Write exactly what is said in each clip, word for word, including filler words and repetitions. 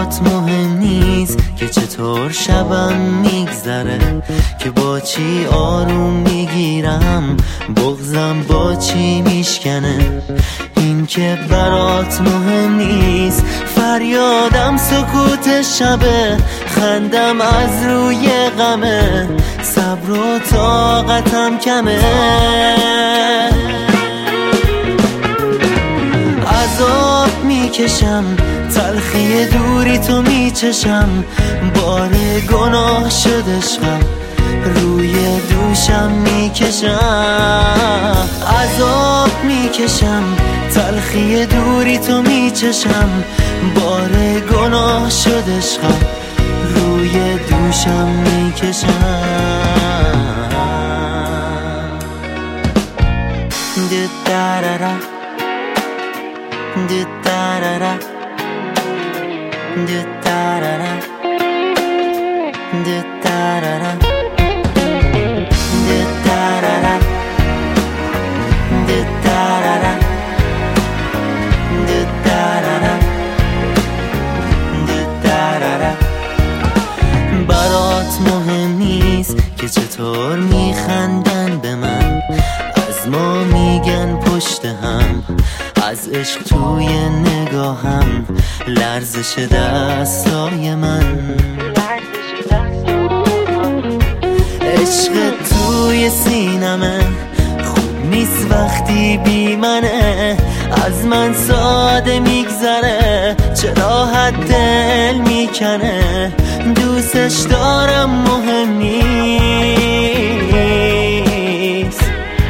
برات مهم نیست که چطور شبم میگذره، که با چی آروم میگیرم، بغضم با چی میشکنه. این که برات مهم نیست فریادم سکوت شبه، خندم از روی غمه، صبر و طاقتم کمه. عذاب میکشم، تلخی دوری تو میچشم، بار گناه شد عشقم روی دوشم میکشم. عذاب میکشم، تلخی دوری تو میچشم، بار گناه شد عشقم روی دوشم میکشم. دو-دا-دا-دا، دو-دا-دا-دا، دو-دا-دا-دا، دو-دا-دا-دا، دو-دا-دا-دا، دو-دا-دا-دا، دو-دا-دا-دا، دو-دا-دا-دا. برات مهم نیست که چطور میخندن به من، از ما میگن پشت هم، از عشق توی نگاهم، لرزش دستای من، عشق توی سینمه، خوب نیست وقتی بی منه، از من ساده میگذره، چرا حد دل میکنه، دوستش دارم مهم نیست.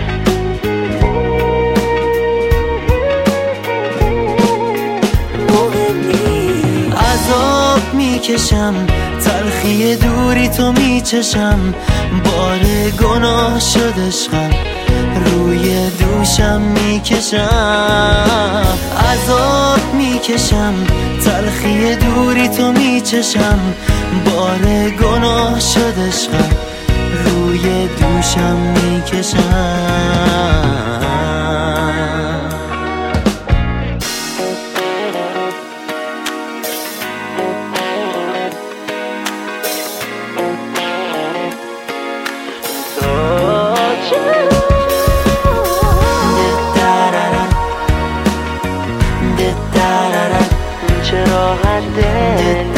عذاب میکشم، تلخی دوری تو میچشم، بار گناه شد عشقم روی دوشم میکشم. عذاب میکشم، تلخی دوری تو میچشم، بار گناه شد عشقم روی دوشم میکشم. چرا حد